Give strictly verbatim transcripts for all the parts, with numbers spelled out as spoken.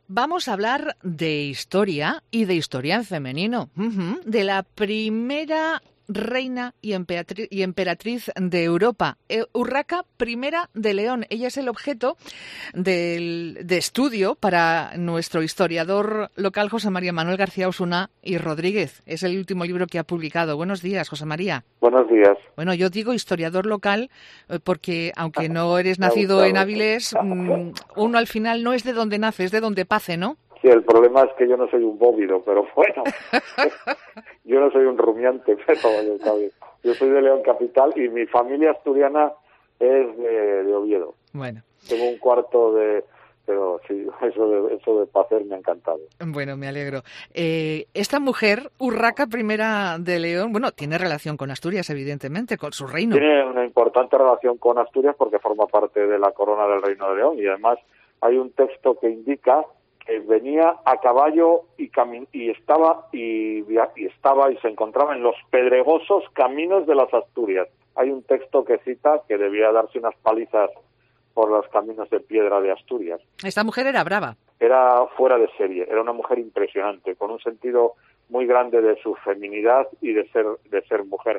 Vamos a hablar de historia y de historia en femenino, uh-huh, de la primera reina y emperatriz, y emperatriz de Europa, Urraca I de León. Ella es el objeto del, de estudio para nuestro historiador local, José María Manuel García Osuna y Rodríguez. Es el último libro que ha publicado. Buenos días, José María. Buenos días. Bueno, yo digo historiador local porque, aunque no eres nacido en Avilés, uno al final no es de donde nace, es de donde pase, ¿no? Sí, el problema es que yo no soy un bóvido, pero bueno, yo no soy un rumiante, pero yo, yo soy de León Capital y mi familia asturiana es de, de Oviedo. Bueno. Tengo un cuarto de... Pero sí, eso de, eso de Pacer me ha encantado. Bueno, me alegro. Eh, esta mujer, Urraca I de León, bueno, tiene relación con Asturias, evidentemente, con su reino. Tiene una importante relación con Asturias porque forma parte de la corona del Reino de León y además hay un texto que indica que venía a caballo y, cami- y estaba y, y estaba y se encontraba en los pedregosos caminos de las Asturias. Hay un texto que cita que debía darse unas palizas por los caminos de piedra de Asturias. Esta mujer era brava. Era fuera de serie, era una mujer impresionante, con un sentido muy grande de su feminidad y de ser de ser mujer.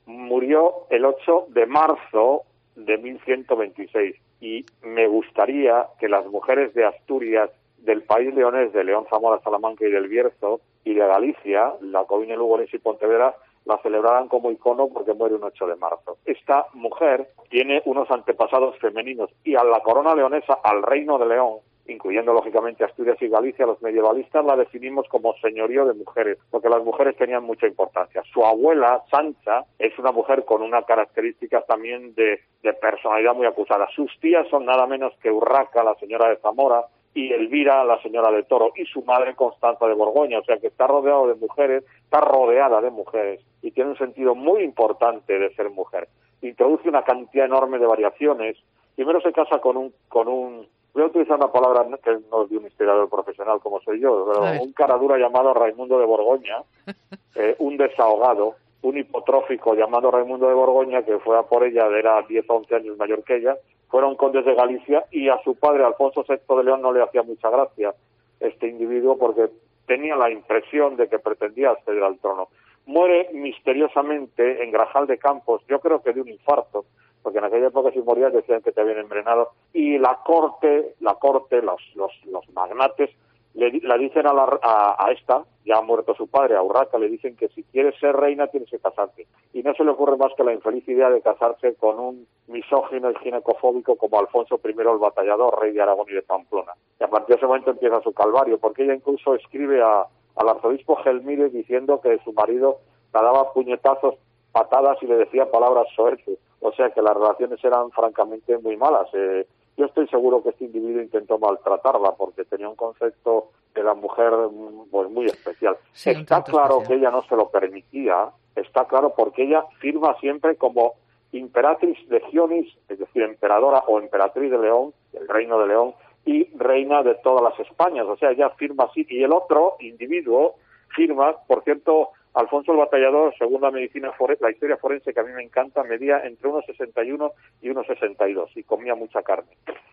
Murió el ocho de marzo de mil ciento veintiséis y me gustaría que las mujeres de Asturias, del país leonés, de León, Zamora, Salamanca y del Bierzo, y de Galicia, La Coruña, Lugo, Orense y Pontevedra, la celebrarán como icono porque muere un ocho de marzo. Esta mujer tiene unos antepasados femeninos y a la corona leonesa, al Reino de León, incluyendo lógicamente Asturias y Galicia, los medievalistas la definimos como señorío de mujeres, porque las mujeres tenían mucha importancia. Su abuela, Sancha, es una mujer con unas características también de, de personalidad muy acusada. Sus tías son nada menos que Urraca, la señora de Zamora, y Elvira, la señora de Toro, y su madre Constanza de Borgoña, o sea que está rodeado de mujeres, está rodeada de mujeres, y tiene un sentido muy importante de ser mujer. Introduce una cantidad enorme de variaciones. Primero se casa con un, con un, voy a utilizar una palabra que no es de un historiador profesional como soy yo, pero un caradura llamado Raimundo de Borgoña, eh, un desahogado, un hipotrófico llamado Raimundo de Borgoña, que fue a por ella, era diez o once años mayor que ella, fueron condes de Galicia y a su padre, Alfonso sexto de León, no le hacía mucha gracia este individuo porque tenía la impresión de que pretendía acceder al trono. Muere misteriosamente en Grajal de Campos, yo creo que de un infarto, porque en aquella época si morías decían que te habían envenenado, y la corte, la corte, los, los, los magnates, le, le dicen a, la, a, a esta, ya ha muerto su padre, a Urraca, le dicen que si quieres ser reina tienes que casarte. Y no se le ocurre más que la infeliz idea de casarse con un misógino y ginecofóbico como Alfonso I el Batallador, rey de Aragón y de Pamplona. Y a partir de ese momento empieza su calvario, porque ella incluso escribe a, al arzobispo Gelmírez diciendo que su marido le daba puñetazos, patadas y le decía palabras soeces. O sea que las relaciones eran francamente muy malas. Eh, yo estoy seguro que este individuo intentó maltratarla porque tenía un concepto de la mujer pues muy especial. Sí, está claro especial. que ella no se lo permitía, está claro porque ella firma siempre como Imperatrix Legionis, es decir, emperadora o emperatriz de León, del Reino de León, y reina de todas las Españas. O sea, ella firma así. Y el otro individuo firma, por cierto, Alfonso el Batallador, según la medicina forense, la historia forense que a mí me encanta, medía entre uno sesenta y uno y uno sesenta y dos y comía mucha carne.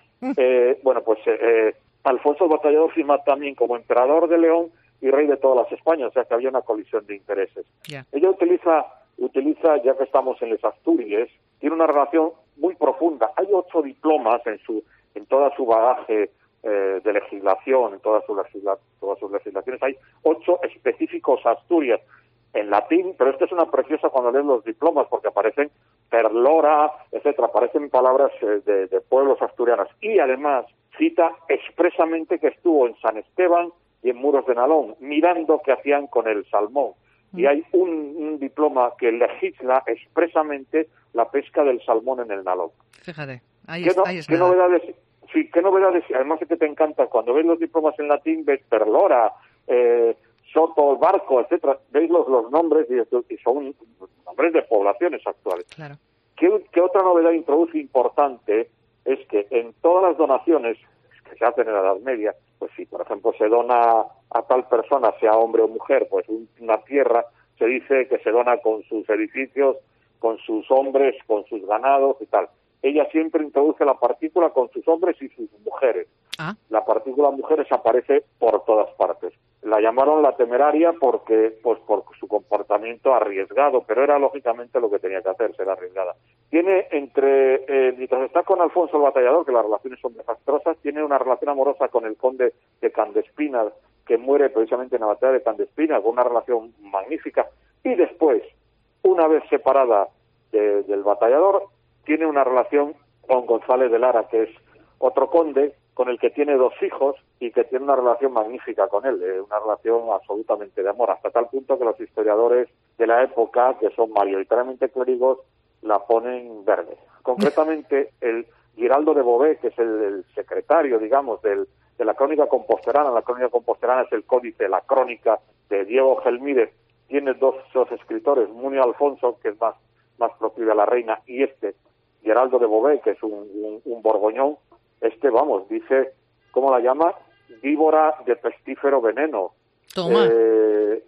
Eh, bueno, pues eh, Alfonso el Batallador firma también como emperador de León y rey de todas las Españas, o sea que había una colisión de intereses. Yeah. Ella utiliza, utiliza, ya que estamos en les Asturias, tiene una relación muy profunda. Hay ocho diplomas en su, en toda su bagaje eh, de legislación, en todas sus, legisla, todas sus legislaciones, hay ocho específicos a Asturias en latín, pero esto es una preciosa cuando lees los diplomas porque aparecen perlora, etcétera, aparecen palabras eh, de, de pueblos asturianos y además cita expresamente que estuvo en San Esteban y en Muros de Nalón mirando qué hacían con el salmón. Y hay un, un diploma que legisla expresamente la pesca del salmón en el Nalón. Fíjate, ahí ¿Qué, es, no, ahí es ¿qué nada. novedades? Sí, qué novedades, además es que te encanta, cuando ves los diplomas en latín, ves perlora, eh, soto, barco, etcétera, veis los, los nombres y, y son nombres de poblaciones actuales. Claro. ¿Qué, ¿Qué otra novedad introduce importante? Es que en todas las donaciones que se hacen en la Edad Media, pues si por ejemplo se dona a tal persona, sea hombre o mujer, pues una tierra, se dice que se dona con sus edificios, con sus hombres, con sus ganados y tal. Ella siempre introduce la partícula con sus hombres y sus mujeres. Ah. La partícula mujer desaparece por todas partes. La llamaron la temeraria porque, pues, por su comportamiento arriesgado, pero era lógicamente lo que tenía que hacer, ser arriesgada. Tiene entre, eh, mientras está con Alfonso el Batallador, que las relaciones son desastrosas, tiene una relación amorosa con el conde de Candespina, que muere precisamente en la batalla de Candespina, con una relación magnífica, y después, una vez separada de, del Batallador, tiene una relación con González de Lara, que es otro conde, con el que tiene dos hijos y que tiene una relación magnífica con él, eh, una relación absolutamente de amor, hasta tal punto que los historiadores de la época, que son mayoritariamente clérigos, la ponen verde. Concretamente, el Giraldo de Beauvais, que es el, el secretario, digamos, del, de la Crónica Composterana, la Crónica Composterana es el códice, la crónica de Diego Gelmírez, tiene dos, dos escritores, Munio Alfonso, que es más, más propio a la reina, y este, Giraldo de Beauvais, que es un, un, un borgoñón. Este, vamos, dice, ¿cómo la llama? Víbora de pestífero veneno. Toma. Eh,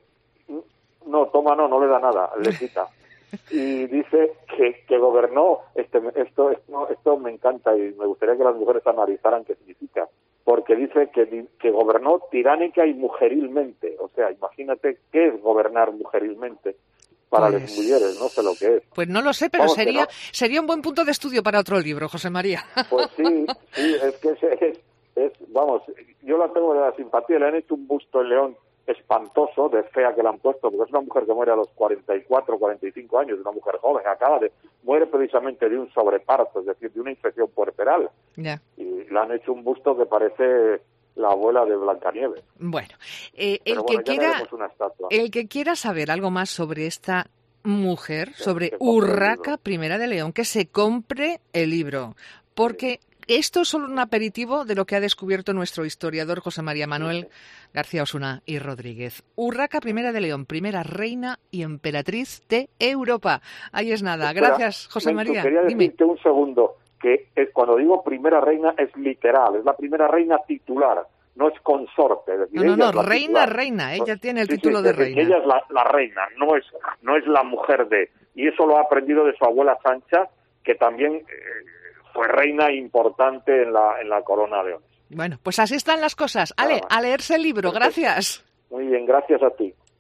no, toma no, no le da nada, le quita. Y dice que, que gobernó, este, esto, esto, esto me encanta y me gustaría que las mujeres analizaran qué significa, porque dice que, que gobernó tiránica y mujerilmente. O sea, imagínate qué es gobernar mujerilmente. Para pues, las mujeres, no sé lo que es. Pues no lo sé, pero Vamos, sería no. sería un buen punto de estudio para otro libro, José María. Pues sí, sí, es que es, es, es, vamos, yo la tengo de la simpatía, le han hecho un busto en León espantoso, de fea que le han puesto, porque es una mujer que muere a los cuarenta y cuatro, cuarenta y cinco años, una mujer joven, acaba de, muere precisamente de un sobreparto, es decir, de una infección puerperal. Ya. Y le han hecho un busto que parece la abuela de Blancanieves. Bueno, eh, el, Pero que bueno, quiera, el que quiera saber algo más sobre esta mujer, sí, sobre Urraca Primera de León, que se compre el libro, porque sí. esto es solo un aperitivo de lo que ha descubierto nuestro historiador José María Manuel sí. García Osuna y Rodríguez. Urraca Primera de León, primera reina y emperatriz de Europa. Ahí es nada. Espera, Gracias, José María. Quería Dime. decirte un segundo, que es, cuando digo primera reina es literal, es la primera reina titular, no es consorte. Es decir, no, no, ella no, es reina, titular. reina, ella tiene el sí, título sí, de que, reina. Que ella es la, la reina, no es, no es la mujer de, y eso lo ha aprendido de su abuela Sancha, que también eh, fue reina importante en la, en la corona de Leones. Bueno, pues así están las cosas. Ale, a leerse el libro, gracias. Muy bien, gracias a ti.